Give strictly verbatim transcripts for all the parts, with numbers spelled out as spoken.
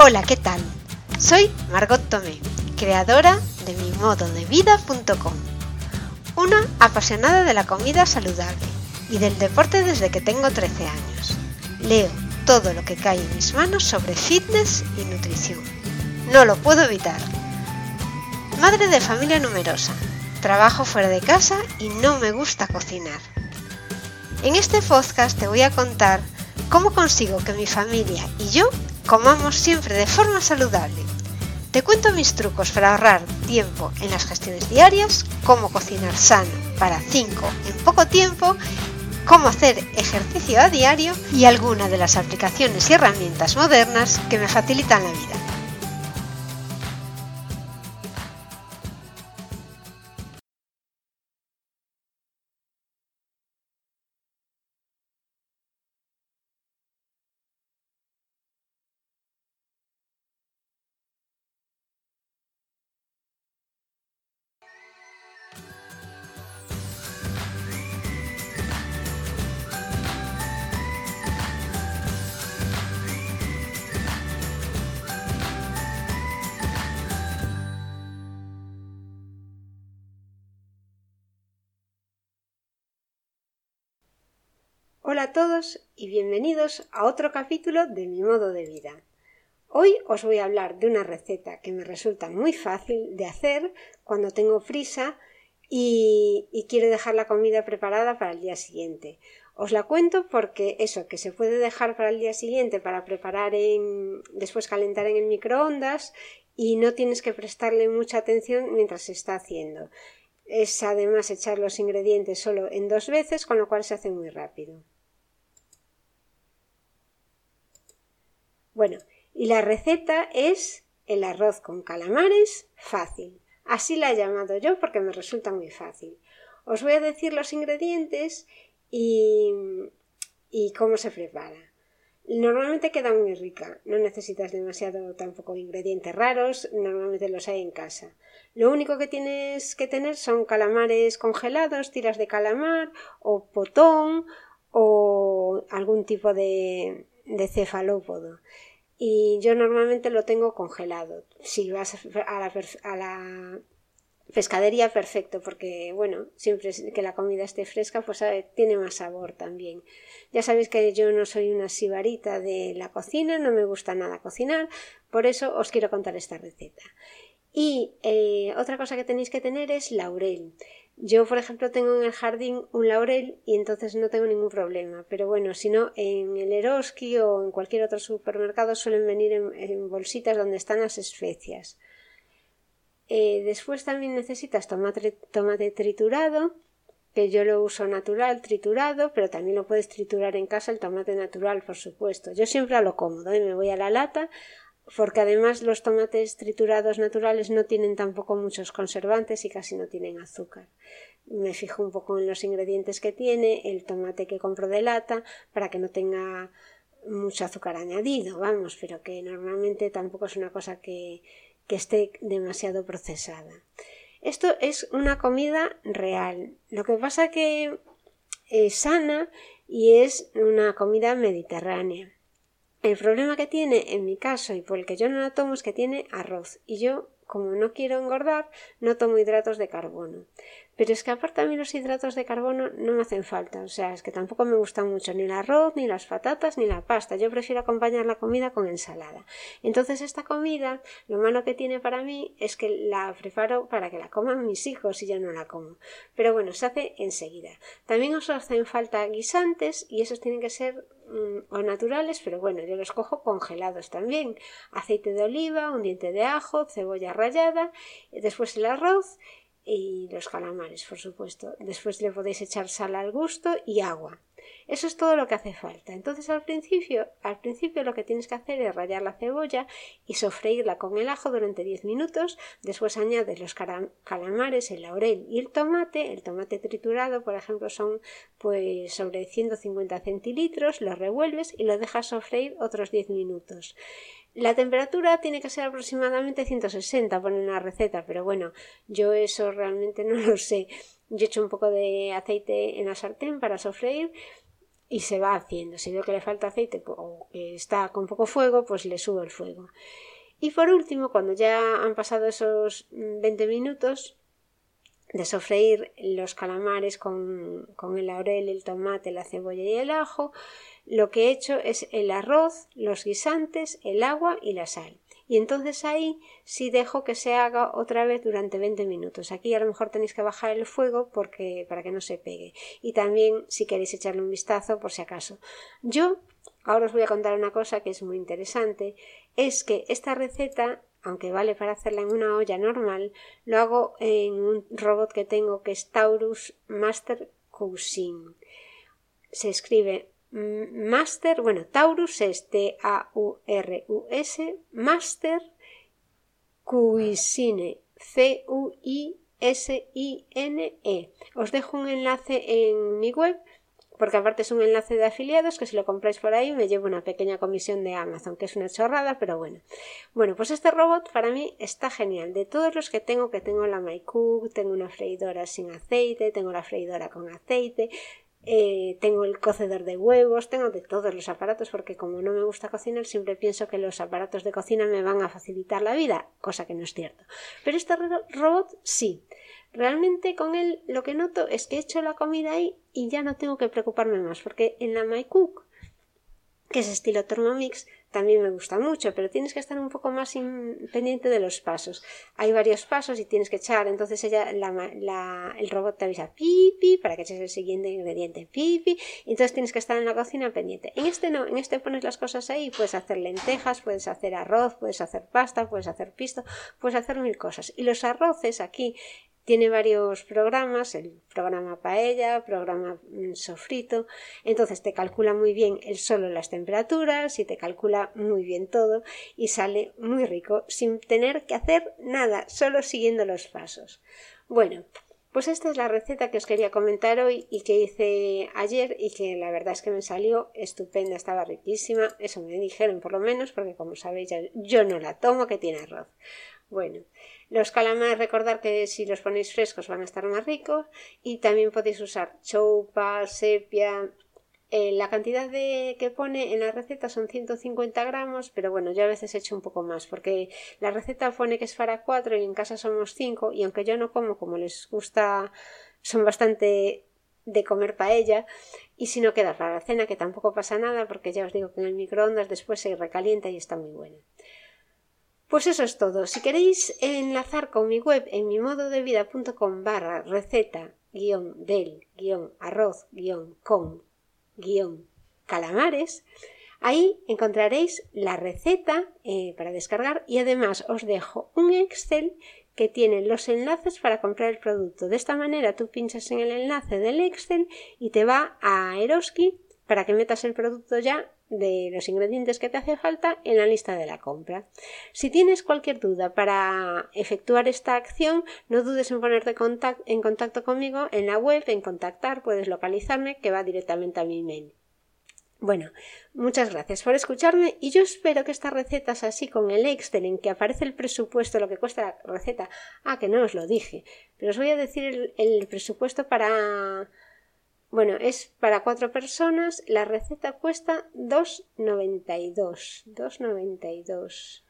Hola, ¿qué tal? Soy Margot Tomé, creadora de mi modo de vida punto com, una apasionada de la comida saludable y del deporte desde que tengo trece años. Leo todo lo que cae en mis manos sobre fitness y nutrición. No lo puedo evitar. Madre de familia numerosa, trabajo fuera de casa y no me gusta cocinar. En este podcast te voy a contar cómo consigo que mi familia y yo comamos siempre de forma saludable. Te cuento mis trucos para ahorrar tiempo en las gestiones diarias, cómo cocinar sano para cinco en poco tiempo, cómo hacer ejercicio a diario y algunas de las aplicaciones y herramientas modernas que me facilitan la vida. Hola a todos y bienvenidos a otro capítulo de mi modo de vida. Hoy os voy a hablar de una receta que me resulta muy fácil de hacer cuando tengo prisa y, y quiero dejar la comida preparada para el día siguiente. Os la cuento porque eso, que se puede dejar para el día siguiente para preparar en, después calentar en el microondas y no tienes que prestarle mucha atención mientras se está haciendo. Es además echar los ingredientes solo en dos veces, con lo cual se hace muy rápido. Bueno, y la receta es el arroz con calamares fácil. Así la he llamado yo porque me resulta muy fácil. Os voy a decir los ingredientes y, y cómo se prepara. Normalmente queda muy rica, no necesitas demasiado tampoco ingredientes raros, normalmente los hay en casa. Lo único que tienes que tener son calamares congelados, tiras de calamar o potón o algún tipo de, de cefalópodo. Y yo normalmente lo tengo congelado. Si vas a la, a la pescadería, perfecto, porque bueno, siempre que la comida esté fresca, pues tiene más sabor también. Ya sabéis que yo no soy una sibarita de la cocina, no me gusta nada cocinar, por eso os quiero contar esta receta. Y eh, otra cosa que tenéis que tener es laurel. Yo, por ejemplo, tengo en el jardín un laurel y entonces no tengo ningún problema. Pero bueno, si no, en el Eroski o en cualquier otro supermercado suelen venir en, en bolsitas donde están las especias. Eh, después también necesitas tomate, tomate triturado, que yo lo uso natural, triturado, pero también lo puedes triturar en casa el tomate natural, por supuesto. Yo siempre a lo cómodo, ¿eh? Me voy a la lata, porque además los tomates triturados naturales no tienen tampoco muchos conservantes y casi no tienen azúcar. Me fijo un poco en los ingredientes que tiene el tomate que compro de lata para que no tenga mucho azúcar añadido, vamos, pero que normalmente tampoco es una cosa que, que esté demasiado procesada. Esto es una comida real, lo que pasa que es sana y es una comida mediterránea. El problema que tiene, en mi caso, y por el que yo no la tomo, es que tiene arroz. Y yo, como no quiero engordar, no tomo hidratos de carbono. Pero es que aparte a mí los hidratos de carbono no me hacen falta. O sea, es que tampoco me gustan mucho ni el arroz, ni las patatas, ni la pasta. Yo prefiero acompañar la comida con ensalada. Entonces esta comida, lo malo que tiene para mí es que la preparo para que la coman mis hijos y yo no la como. Pero bueno, se hace enseguida. También os hacen falta guisantes y esos tienen que ser o naturales, pero bueno, yo los cojo congelados también. Aceite de oliva, un diente de ajo, cebolla rallada, después el arroz y los calamares, por supuesto. Después le podéis echar sal al gusto y agua. Eso es todo lo que hace falta. Entonces al principio, al principio lo que tienes que hacer es rallar la cebolla y sofreírla con el ajo durante diez minutos. Después añades los calamares, el laurel y el tomate. El tomate triturado, por ejemplo, son pues sobre ciento cincuenta centilitros. Lo revuelves y lo dejas sofreír otros diez minutos. La temperatura tiene que ser aproximadamente ciento sesenta, pone en la receta, pero bueno, yo eso realmente no lo sé. Yo echo un poco de aceite en la sartén para sofreír y se va haciendo. Si veo que le falta aceite o que está con poco fuego, pues le subo el fuego. Y por último, cuando ya han pasado esos veinte minutos de sofreír los calamares con, con el laurel, el tomate, la cebolla y el ajo, lo que he hecho es el arroz, los guisantes, el agua y la sal. Y entonces ahí sí dejo que se haga otra vez durante veinte minutos. Aquí a lo mejor tenéis que bajar el fuego porque, para que no se pegue. Y también si queréis echarle un vistazo por si acaso. Yo ahora os voy a contar una cosa que es muy interesante. Es que esta receta, aunque vale para hacerla en una olla normal, lo hago en un robot que tengo que es Taurus Master Cuisine. Se escribe Master, bueno, Taurus es T A U R U S, Master Cuisine, C U I S I N E. Os dejo un enlace en mi web, porque aparte es un enlace de afiliados que si lo compráis por ahí me llevo una pequeña comisión de Amazon, que es una chorrada, pero bueno. Bueno, pues este robot para mí está genial. De todos los que tengo, que tengo la MyCook, tengo una freidora sin aceite, tengo la freidora con aceite, Eh, tengo el cocedor de huevos, tengo de todos los aparatos, porque como no me gusta cocinar siempre pienso que los aparatos de cocina me van a facilitar la vida, cosa que no es cierto. Pero este ro- robot sí, realmente con él lo que noto es que he hecho la comida ahí y ya no tengo que preocuparme más, porque en la MyCook, que es estilo Thermomix, también me gusta mucho, pero tienes que estar un poco más pendiente de los pasos. Hay varios pasos y tienes que echar, entonces ella, la, la, el robot te avisa pi, pi, para que eches el siguiente ingrediente, pi, pi, y entonces tienes que estar en la cocina pendiente. En este no, en este pones las cosas ahí, puedes hacer lentejas, puedes hacer arroz, puedes hacer pasta, puedes hacer pisto, puedes hacer mil cosas. Y los arroces aquí tiene varios programas, el programa paella, programa sofrito, entonces te calcula muy bien él solo las temperaturas y te calcula muy bien todo y sale muy rico sin tener que hacer nada, solo siguiendo los pasos. Bueno, pues esta es la receta que os quería comentar hoy y que hice ayer y que la verdad es que me salió estupenda, estaba riquísima, eso me dijeron por lo menos, porque como sabéis yo no la tomo, que tiene arroz. Bueno, los calamares, recordar que si los ponéis frescos van a estar más ricos y también podéis usar choupa, sepia. Eh, la cantidad de, que pone en la receta son ciento cincuenta gramos, pero bueno, yo a veces he hecho un poco más porque la receta pone que es para cuatro y en casa somos cinco y aunque yo no como, como les gusta, son bastante de comer paella y si no queda para la cena, que tampoco pasa nada porque ya os digo que en el microondas después se recalienta y está muy buena. Pues eso es todo. Si queréis enlazar con mi web en mimododevida.com barra receta guión del guión arroz guión con guión calamares, ahí encontraréis la receta eh, para descargar y además os dejo un Excel que tiene los enlaces para comprar el producto. De esta manera tú pinchas en el enlace del Excel y te va a Eroski para que metas el producto ya de los ingredientes que te hace falta en la lista de la compra. Si tienes cualquier duda para efectuar esta acción, no dudes en ponerte contact- en contacto conmigo en la web, en contactar, puedes localizarme, que va directamente a mi email. Bueno, muchas gracias por escucharme y yo espero que estas recetas así con el Excel en que aparece el presupuesto, lo que cuesta la receta, ah, que no os lo dije, pero os voy a decir el, el presupuesto para... Bueno, es para cuatro personas, la receta cuesta dos noventa y dos. dos noventa y dos.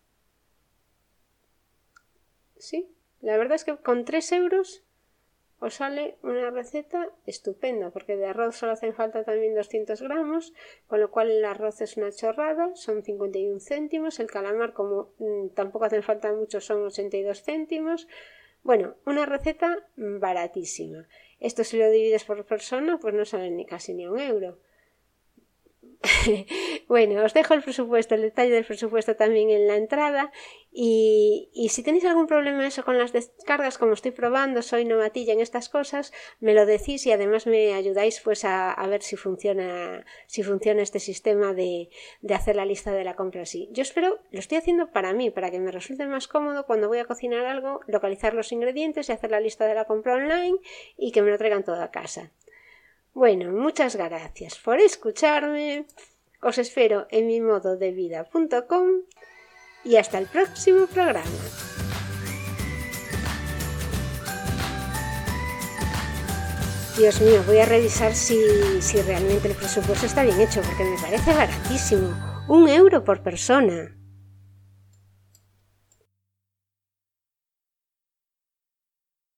Sí, la verdad es que con tres euros os sale una receta estupenda, porque de arroz solo hacen falta también doscientos gramos, con lo cual el arroz es una chorrada, son cincuenta y un céntimos, el calamar como mmm, tampoco hacen falta mucho son ochenta y dos céntimos. Bueno, una receta baratísima. Esto si lo divides por persona, pues no sale ni casi ni un euro. Bueno, os dejo el presupuesto, el detalle del presupuesto también en la entrada y, y si tenéis algún problema eso con las descargas, como estoy probando, soy novatilla en estas cosas, me lo decís y además me ayudáis pues a, a ver si funciona si funciona este sistema de, de hacer la lista de la compra así. Yo espero, lo estoy haciendo para mí, para que me resulte más cómodo cuando voy a cocinar algo, localizar los ingredientes y hacer la lista de la compra online y que me lo traigan todo a casa. Bueno, muchas gracias por escucharme, os espero en mimododevida punto com y hasta el próximo programa. Dios mío, voy a revisar si, si realmente el presupuesto está bien hecho, porque me parece baratísimo. Un euro por persona.